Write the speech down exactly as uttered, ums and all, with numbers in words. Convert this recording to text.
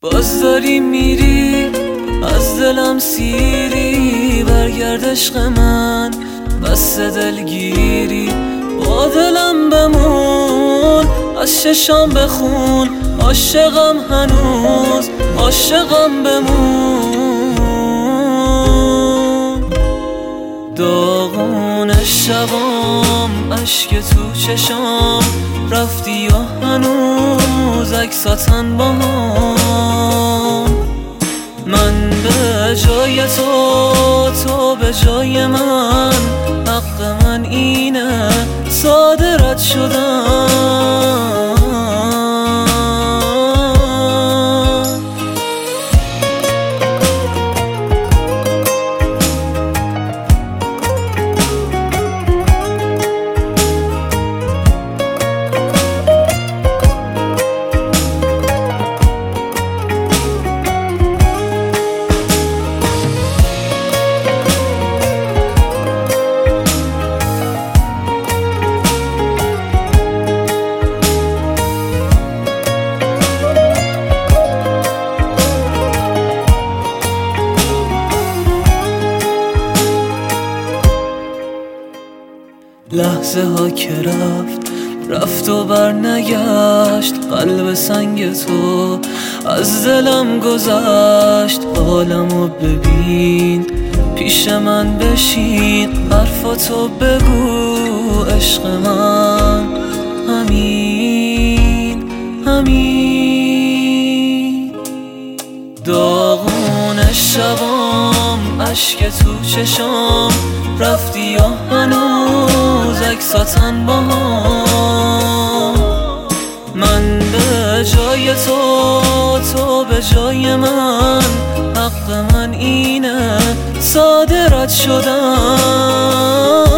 باز داری میری از دلم سیری، برگرد عشق من بس دلگیری. با دلم بمون از چشام بخون، عاشقم هنوز عاشقم بمون. داغون شبام اشک تو چشام، رفتی و هنوز عکساتن با هم. من به جای تو، تو به جای من، حق من اینه ساده رد شدم. لحظه ها که رفت رفت و بر نگشت، قلب سنگ تو از دلم گذشت. حالمو ببین پیش من بشین، حرفاتو بگو عشق من. همین همین داغون شبام اشک تو چشام، رفتی و هنوز عکساتن با هم. من به جای تو، تو به جای من، حق من اینه ساده رد شدم.